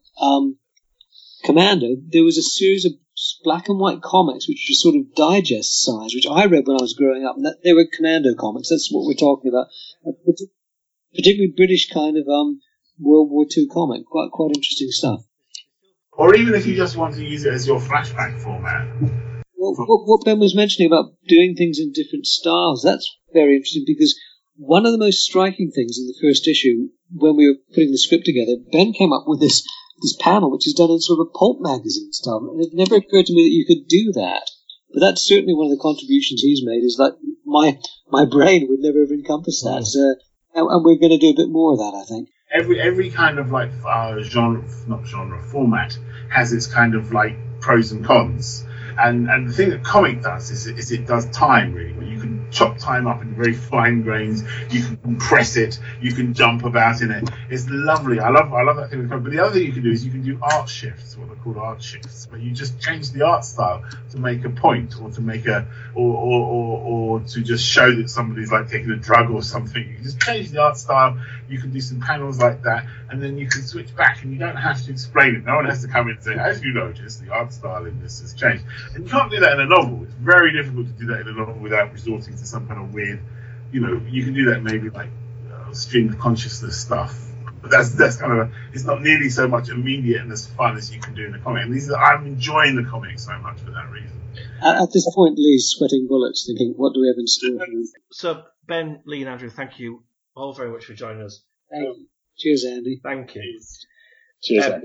Commando, there was a series of black and white comics which were sort of digest size, which I read when I was growing up, and they were Commando comics. That's what we're talking about. Particularly British kind of World War II comic. Quite interesting stuff. Or even if you just want to use it as your flashback format. Well, what Ben was mentioning about doing things in different styles, that's very interesting, because one of the most striking things in the first issue, when we were putting the script together, Ben came up with this panel, which is done in sort of a pulp magazine style, and it never occurred to me that you could do that. But that's certainly one of the contributions he's made, is that my brain would never have encompassed that. And we're going to do a bit more of that, I think. Every kind of format has its kind of pros and cons. And the thing that comic does is it does time, really, where you can chop time up in very fine grains, you can compress it, you can jump about in it. It's lovely. I love that thing with comic. But the other thing you can do is you can do art shifts, what are called art shifts, where you just change the art style to make a point, or to make or to just show that somebody's taking a drug or something. You can just change the art style. You can do some panels like that, and then you can switch back, and you don't have to explain it. No one has to come in and say, as you notice, the art style in this has changed. And you can't do that in a novel. It's very difficult to do that in a novel without resorting to some kind of weird, you can do that maybe stream of consciousness stuff. But that's kind of it's not nearly so much immediate and as fun as you can do in a comic. And I'm enjoying the comics so much for that reason. At this point, Lee's sweating bullets, thinking, what do we have in store? So, Ben, Lee, and Andrew, thank you all very much for joining us. Thank you. Cheers, Andy. Thank you. Cheers, Andy.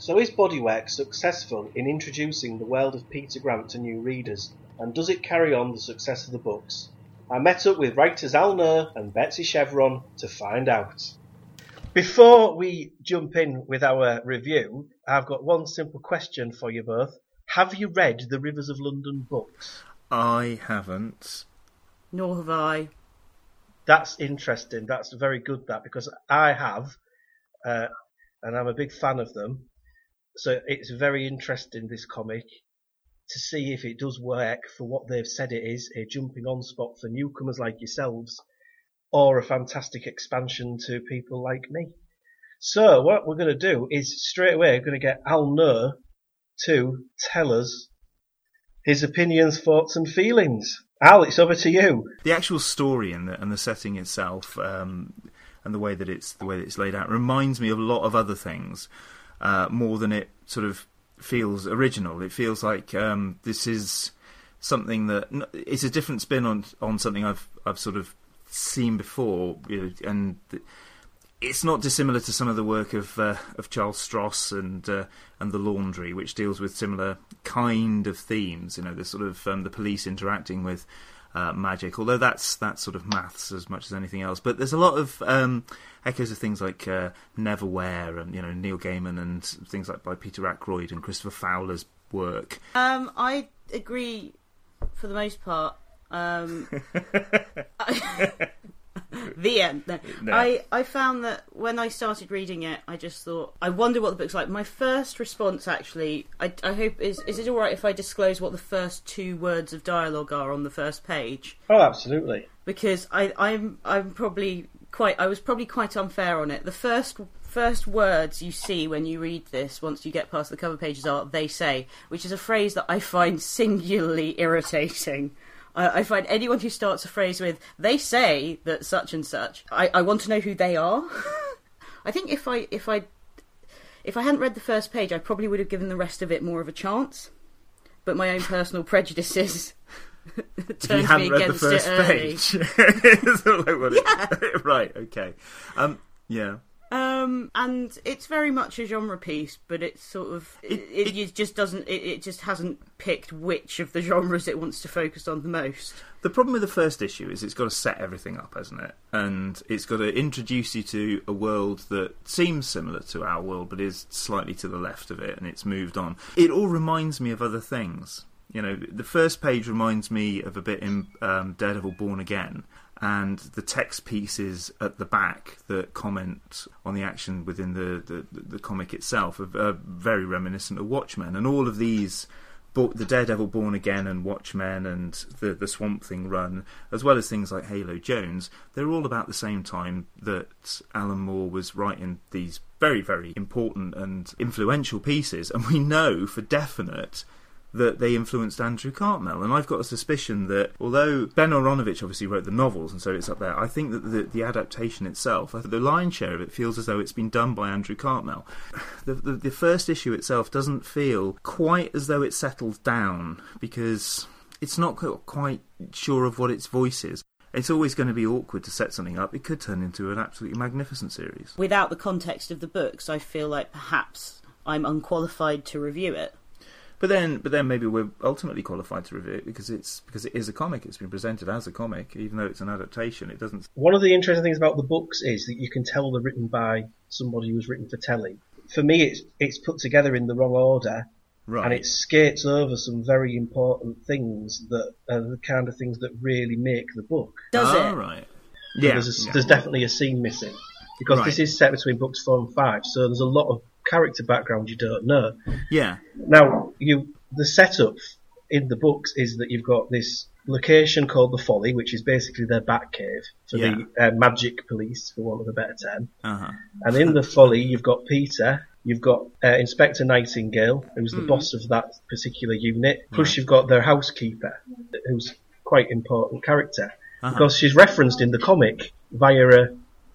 So is Bodywork successful in introducing the world of Peter Grant to new readers, and does it carry on the success of the books? I met up with writers Al Nur and Betsy Chevron to find out. Before we jump in with our review, I've got one simple question for you both. Have you read the Rivers of London books? I haven't. Nor have I. That's interesting. That's very good, that, because I have, and I'm a big fan of them. So it's very interesting, this comic, to see if it does work for what they've said it is, a jumping on spot for newcomers like yourselves, or a fantastic expansion to people like me. So what we're going to do is straight away we're going to get Al Nur to tell us his opinions, thoughts and feelings. Al, it's over to you. The actual story and the setting itself, and the way that it's laid out reminds me of a lot of other things, more than it sort of feels original. It feels like this is something that it's a different spin on something I've sort of seen before, and it's not dissimilar to some of the work of Charles Stross and The Laundry, which deals with similar kind of themes. The sort of the police interacting with magic, although that's sort of maths as much as anything else. But there's a lot of echoes of things like Neverwhere and Neil Gaiman and things like by Peter Ackroyd and Christopher Fowler's work. I agree for the most part. The end. No. I found that when I started reading it, I just thought, I wonder what the book's like. My first response, actually, I hope is it all right if I disclose what the first 2 words of dialogue are on the first page? Oh, absolutely. Because I was probably quite unfair on it. The first words you see when you read this, once you get past the cover pages, are "they say," which is a phrase that I find singularly irritating. I find anyone who starts a phrase with "they say that such and such," I want to know who they are. I think if I hadn't read the first page, I probably would have given the rest of it more of a chance. But my own personal prejudices turned me against it early. Yeah. Right. Okay. Yeah. And it's very much a genre piece, but it's sort of it just hasn't picked which of the genres it wants to focus on the most. The problem with the first issue is it's got to set everything up, hasn't it? And it's got to introduce you to a world that seems similar to our world, but is slightly to the left of it, and it's moved on. It all reminds me of other things. The first page reminds me of a bit in Daredevil Born Again, and the text pieces at the back that comment on the action within the comic itself are very reminiscent of Watchmen. And all of these, the Daredevil Born Again and Watchmen and the Swamp Thing run, as well as things like Halo Jones, they're all about the same time that Alan Moore was writing these very, very important and influential pieces. And we know for definite that they influenced Andrew Cartmel, and I've got a suspicion that although Ben Aronovich obviously wrote the novels and so it's up there, I think that the adaptation itself, the lion's share of it, feels as though it's been done by Andrew Cartmel. The first issue itself doesn't feel quite as though it's settled down, because it's not quite sure of what its voice is. It's always going to be awkward to set something up. It could turn into an absolutely magnificent series. Without the context of the books, I feel like perhaps I'm unqualified to review it. But then maybe we're ultimately qualified to review it because it is a comic. It's been presented as a comic, even though it's an adaptation. It doesn't. One of the interesting things about the books is that you can tell they're written by somebody who's written for telly. For me, it's put together in the wrong order, right, and it skates over some very important things that are the kind of things that really make the book. Does it? Right. Yeah. There's definitely a scene missing because this is set between books 4 and 5, so there's a lot of character background you don't know. Yeah. Now, the setup in the books is that you've got this location called the Folly, which is basically their Batcave for the magic police, for want of a better term. Uh-huh. And in the Folly, you've got Peter, you've got Inspector Nightingale, who's the boss of that particular unit, plus you've got their housekeeper, who's quite an important character, because she's referenced in the comic via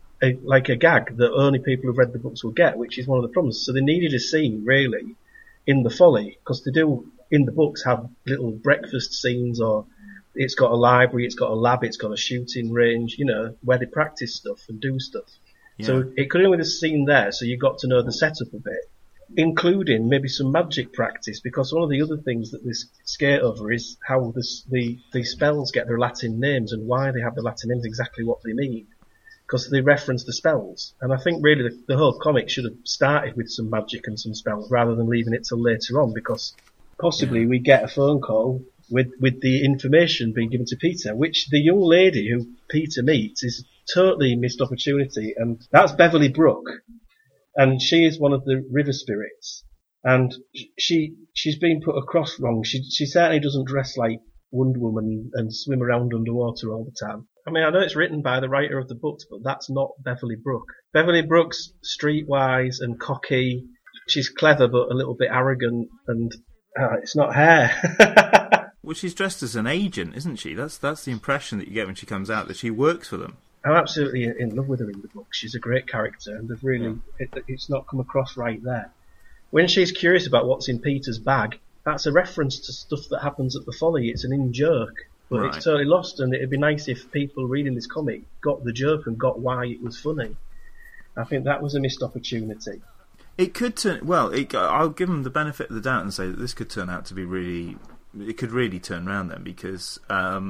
a gag that only people who've read the books will get, which is one of the problems. So they needed a scene, really, in the Folly, because they do, in the books, have little breakfast scenes, or it's got a library, it's got a lab, it's got a shooting range, where they practice stuff and do stuff. Yeah. So it could only be a scene there, so you got to know the setup a bit. including maybe some magic practice, because one of the other things that this skate over is how the spells get their Latin names and why they have the Latin names, exactly what they mean. Because they reference the spells. And I think really the whole comic should have started with some magic and some spells rather than leaving it till later on, because possibly we get a phone call with the information being given to Peter, which the young lady who Peter meets is totally missed opportunity, and that's Beverly Brooke. And she is one of the river spirits. And she's been put across wrong. She certainly doesn't dress like Wonder Woman and swim around underwater all the time. I mean, I know it's written by the writer of the books, but that's not Beverly Brooke. Beverly Brooke's streetwise and cocky. She's clever, but a little bit arrogant, and it's not her. Well, she's dressed as an agent, isn't she? That's the impression that you get when she comes out, that she works for them. I'm absolutely in love with her in the book. She's a great character, and they've really it's not come across right there. When she's curious about what's in Peter's bag, that's a reference to stuff that happens at the Folly. It's an in-joke. But it's totally lost, and it'd be nice if people reading this comic got the joke and got why it was funny. I think that was a missed opportunity. It could turn... Well, I'll give them the benefit of the doubt and say that this could turn out to be really... It could really turn around then, because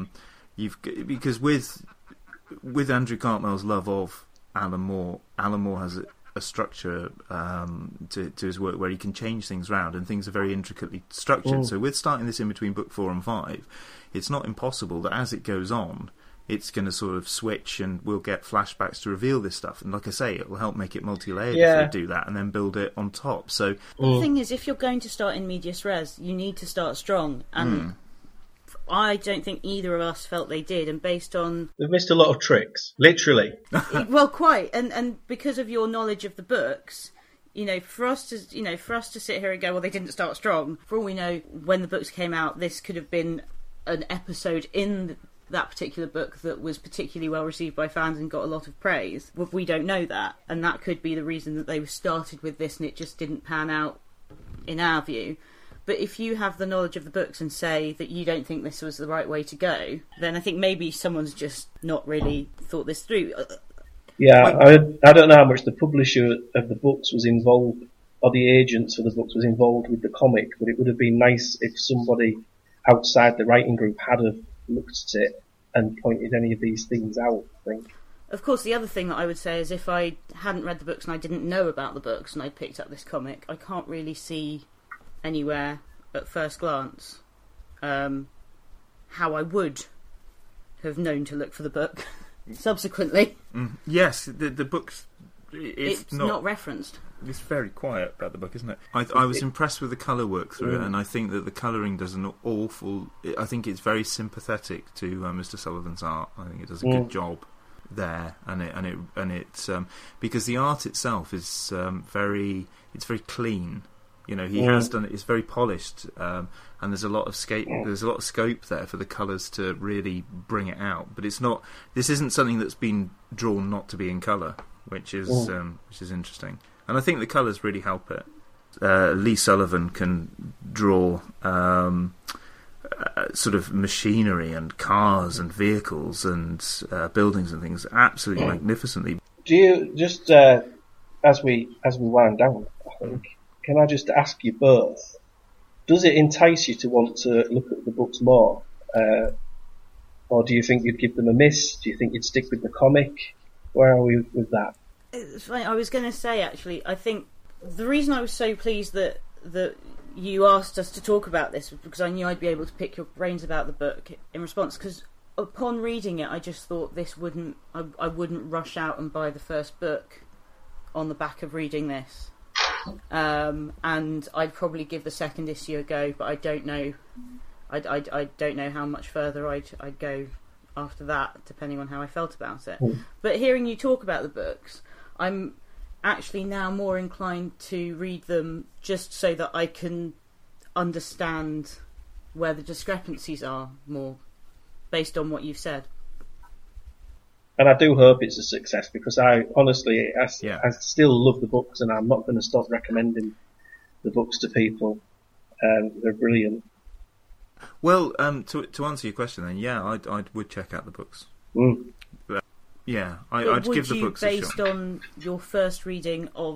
because with Andrew Cartmell's love of Alan Moore has a structure to his work where he can change things around, and things are very intricately structured. So with starting this in between book 4 and 5, it's not impossible that as it goes on, it's going to sort of switch, and we'll get flashbacks to reveal this stuff. And like I say, it will help make it multi-layered if they do that, and then build it on top. So the thing is, if you're going to start in medias res, you need to start strong, and I don't think either of us felt they did, and based on... They've missed a lot of tricks, literally. Well, quite, and because of your knowledge of the books, for us to sit here and go, well, they didn't start strong. For all we know, when the books came out, this could have been an episode in that particular book that was particularly well received by fans and got a lot of praise. Well, we don't know that, and that could be the reason that they started with this and it just didn't pan out in our view. But if you have the knowledge of the books and say that you don't think this was the right way to go, then I think maybe someone's just not really thought this through. Yeah, I don't know how much the publisher of the books was involved, or the agents for the books was involved with the comic, but it would have been nice if somebody outside the writing group had have looked at it and pointed any of these things out, I think. Of course, the other thing that I would say is if I hadn't read the books and I didn't know about the books and I picked up this comic, I can't really see anywhere at first glance how I would have known to look for the book subsequently. Yes, the book's... It's not referenced. It's very quiet about the book, isn't it? I was impressed with the colour work through it, and I think that the colouring does an awful... I think it's very sympathetic to Mr. Sullivan's art. I think it does a good job there, and it because the art itself is very clean. He has done it. It's very polished, and there's a lot of scope there for the colours to really bring it out. But it's not. This isn't something that's been drawn not to be in colour, which is interesting. And I think the colours really help it. Lee Sullivan can draw sort of machinery and cars and vehicles and buildings and things absolutely magnificently. Do you just as we wind down, I think, can I just ask you both, does it entice you to want to look at the books more? Or do you think you'd give them a miss? Do you think you'd stick with the comic? Where are we with that? It's funny, I was going to say, actually, I think the reason I was so pleased that you asked us to talk about this was because I knew I'd be able to pick your brains about the book in response, because upon reading it, I just thought I wouldn't rush out and buy the first book on the back of reading this. And I'd probably give the second issue a go, but I don't know. I don't know how much further I'd go after that, depending on how I felt about it. But hearing you talk about the books, I'm actually now more inclined to read them just so that I can understand where the discrepancies are more, based on what you've said. And I do hope it's a success, because I honestly still love the books, and I'm not going to stop recommending the books to people. They're brilliant. Well, to answer your question then, I would check out the books. I'd give the books a shot. Based on your first reading of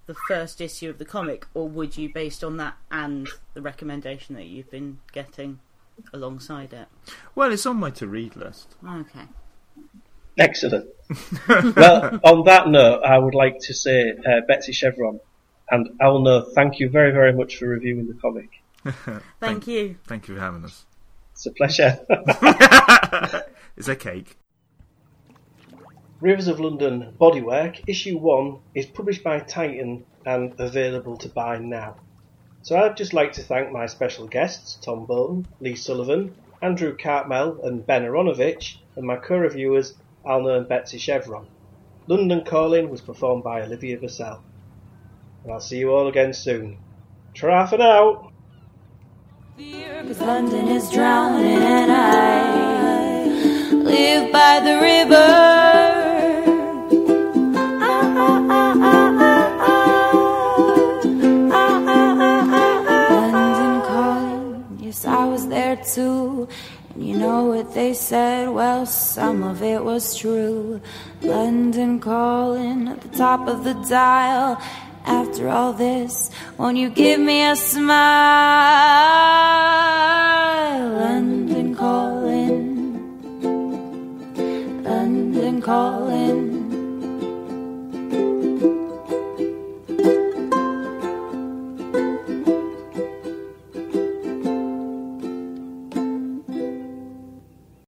the first issue of the comic, or would you, based on that and the recommendation that you've been getting alongside it? Well, it's on my to-read list. Okay. Excellent. Well, on that note, I would like to say Betsy Chevron and Alno, thank you very, very much for reviewing the comic. Thank you. Thank you for having us. It's a pleasure. It's a cake. Rivers of London Bodywork, issue 1, is published by Titan and available to buy now. So I'd just like to thank my special guests, Tom Bolton, Lee Sullivan, Andrew Cartmel and Ben Aronovich, and my co-reviewers, Alno and Betsy Chevron. London Calling was performed by Olivia Vassell. And I'll see you all again soon. Ta-ra for now! Cause London is drowning and I live by the river. London calling, yes I was there too. And you know what they said, well some of it was true. London calling at the top of the dial. After all this, won't you give me a smile?